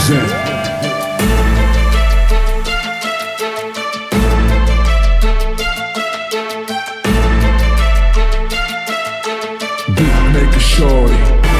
present. Beatmaker Shorty.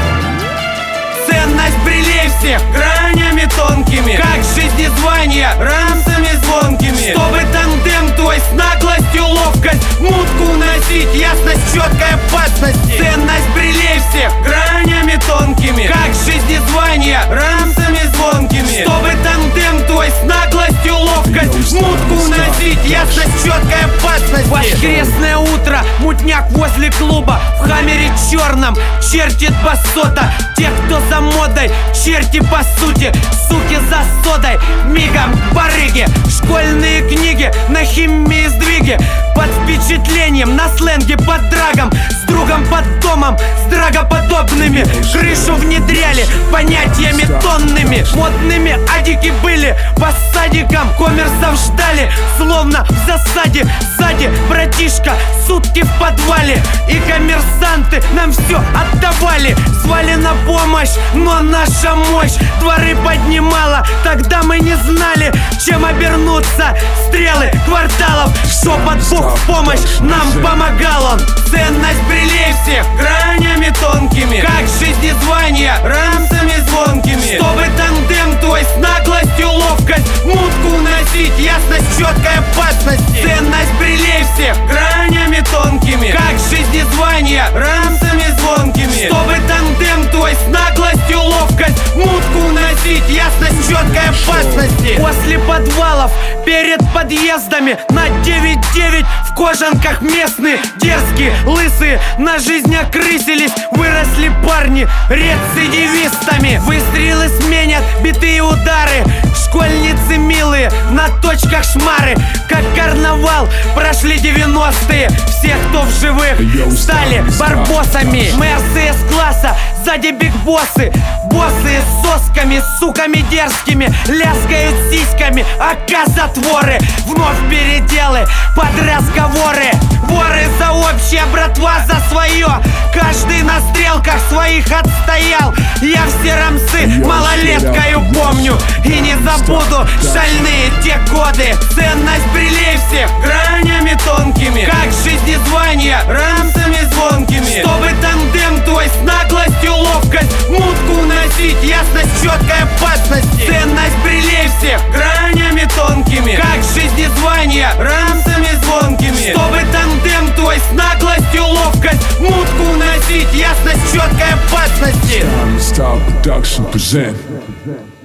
Ценность брелей всех гранями тонкими, как жизни звания рамсами звонкими. Чтобы тандем твой с наглостью ловкость мутку уносить, ясность четкой опасности. Ценность брелей всех гранями тонкими, как жизни звания рамсами звонкими. Чтобы тандем твой с наглостью ловкость мутку уносить, ясность четкой опасности. Воскресное утро, мутняк возле клуба, в хаммере черном чертит басота. Те, кто за модой, черти по сути, суки за содой, мигом барыги. Школьные книги на химии сдвиги, под впечатлением, на сленге под драгом, с другом под домом, с драгоподобными. Крышу внедряли понятиями тонными, модными адики были по садикам. Коммерсов ждали, словно в засаде. Сзади братишка, сутки в подвале, и коммерсанты нам все отдавали. Звали на помощь, но наша мощь дворы поднимала. Тогда мы не знали, чем обернуться. Стрелы кварталов, шепот Бог в помощь нам помогал он. Ценность брелей всех гранями тонкими, как жизни звания рамсами звонкими. Чтобы тандем твой с наглостью ловкость мутку уносить, ясность четкой опасности. Ценность брелей всех гранями тонкими, как жизни звания рамсами звонкими. Чтобы тандем твой с наглостью ловкость мутку уносить, ясность четкой опасности. После подвалов, перед подъездами, на 9-9 в кожанках местные, дерзкие, лысые, на жизнь окрысились. Выросли парни рецидивистами. Выстрелы сменят битые удары, школьницы милые, на точках шмары. Как карнавал прошли 90-е, все, кто в живых, стали барбосами. Мерсы С-класса, сзади бигбоссы, боссы с сосками, суками дерзкими, ляскают сиськами, затворы. Вновь переделы под разговоры. Воры за общее, братва за свое. Каждый на стрелках своих отстоял. Я все рамсы малолеткою помню и не забуду шальные те годы. Ценность брелей всех гранями тонкими, как жизни звания рамсами звонкими. Чтобы тандем твой с наглостью ловкость мутку уносить, ясность четкой опасности. Ценность брелей всех гранями тонкими, как жизни звания рамсами звонкими. Чтобы тандем твой с наглостью ловкость мутку уносить, ясность четкой опасности. Style Production present.